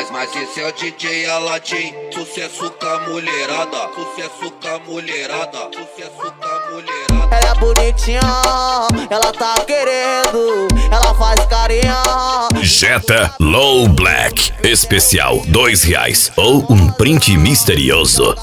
Mas esse é o DJ Aladim. Sucesso com a mulherada. Sucesso com a mulherada. Sucesso com a mulherada. Ela é bonitinha, ela tá querendo, ela faz carinha. Jetta Low Black especial R$2 ou um print misterioso.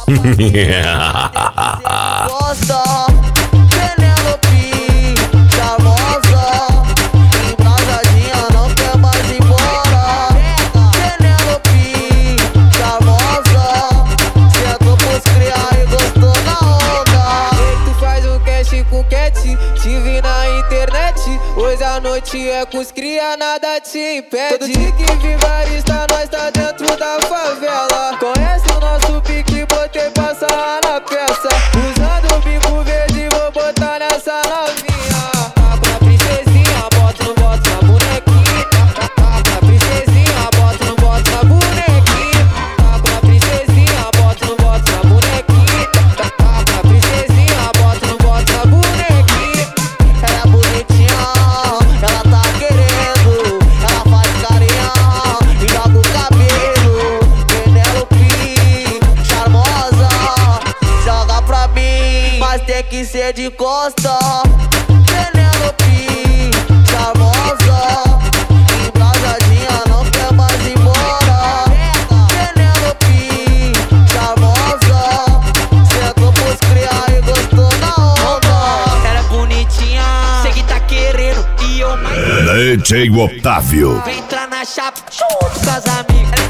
Gosta, Penélope, charmosa, embrasadinha, não quer mais ir embora. Penélope, charmosa, sentou pros criar e gostou na onda. E tu faz o cash com cat, te vi na internet. Hoje a noite é com os cria, nada te impede. Todo dia que vigarista, nós tá dentro da favela. Conhece o nosso pique, botei pra sarrar na peça. Usando o bico verde, vou botar nessa novinha. Tá com a princesinha, bota no bota na bonequinha. Tá com a princesinha, bota no bota na bonequinha. Tá com a princesinha, bota no bota na bonequinha. Tá com a princesinha, bota no bota na bonequinha. Ela é bonitinha, ela tá querendo, ela faz carinha e joga o cabelo. Penélope, charmosa, joga pra mim, mas tem que ser de costa. Penélope, charmosa, embrasadinha, não quer mais ir embora. Penélope, charmosa, sentou pros criar e gostou na onda. Ela é bonitinha, sei que tá querendo e eu mais. DJ Otávio. Vem entrar na chapa junto com as amigas.